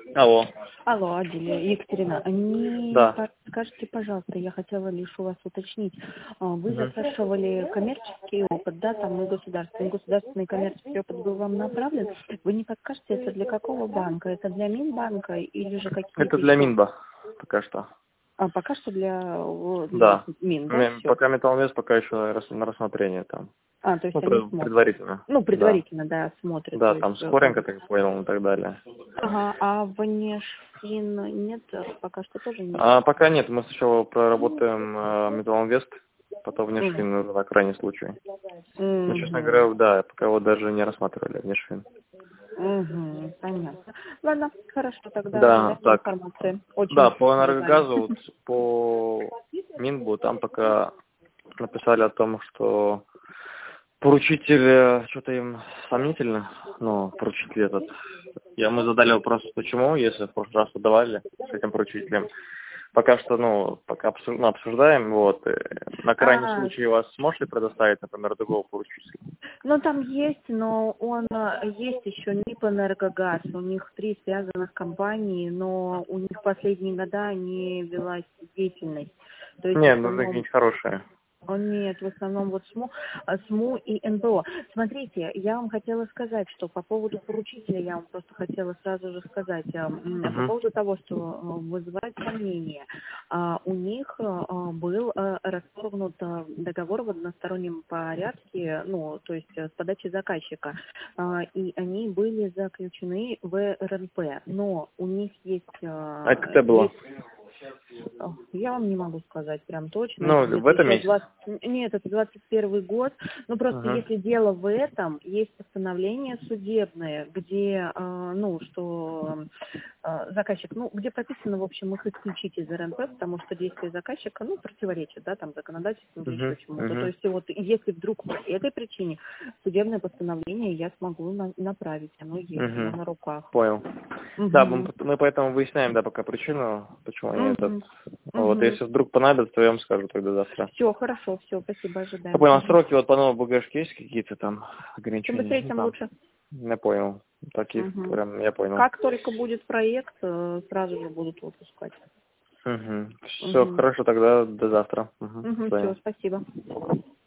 Алло. Алло, Аделя, Екатерина, не Да. скажите, пожалуйста, я хотела лишь у вас уточнить. Вы Мгм. запрашивали коммерческий опыт, да, там и государственный. Государственный коммерческий опыт был вам направлен. Вы не подскажете, это для какого банка? Это для Минбанка или же Это какие-то для еще? Минба пока что. Пока что для Да. Мин, да, все. Пока Металлинвест пока еще на рассмотрение там. То есть они смотрят. Предварительно. Ну, Да. предварительно, да, смотрят. То Да, там есть, скоринг, я так понял, и так далее. ага, а внешфин нет, пока что тоже нет. Пока нет, мы сначала проработаем Металлинвест, потом Мгм. внешфин на крайний случай. Но, честно Мгм. говоря, да, пока его даже не рассматривали, внешфин. Угу, понятно. Ладно, хорошо, тогда Да, ожидайте так. информации. Очень Да, по ожидаем. энергогазу, вот, по Минбу, там пока написали о том, что поручитель, что-то им сомнительно, ну, поручитель этот. Мы задали вопрос, почему, если в прошлый раз подавали с этим поручителем. Пока что, пока обсуждаем, вот. На крайний А, случай вас сможете предоставить, например, другого поручителя? ну там есть, но он есть еще НИП «Энергогаз». У них 3 связанных компании, но у них последние года не велась деятельность. То есть в Не, нужны основном какие-нибудь хорошие. Нет, в основном вот СМУ и НБО. Смотрите, я вам хотела сказать, что по поводу поручителя, я вам просто хотела сразу же сказать, по Угу. поводу того, что вызывает сомнения, у них был расторгнут договор в одностороннем порядке, ну, то есть с подачи заказчика, и они были заключены в РНП, но у них есть А это когда было? я вам не могу сказать прям точно, это Ну, в где-то этом еще месяце. нет, это 21 год, но просто Угу. если дело в этом, есть постановление судебное, где, что заказчик, где прописано, в общем, их исключить из РНП, потому что действия заказчика, противоречат, да, там, законодательству или еще Угу. чему-то, то Угу. есть вот если вдруг по этой причине судебное постановление я смогу направить, оно есть у меня Угу. на руках. Понял. Да, Угу. мы поэтому выясняем, да, пока причину, почему они этот. Угу. Вот, Угу. если вдруг понадобится, то я вам скажу тогда завтра. Все, хорошо, все, спасибо, Я ожидаем. понял, Угу. сроки вот по новой БГшке есть какие-то там Чем ограничения? быстрее, Ну, тем там. лучше. Я понял. Таких Угу. прям, я понял. Как только будет проект, сразу же будут выпускать. Угу. Все, Угу. хорошо, тогда до завтра. Угу. До Угу, свидания. все, спасибо.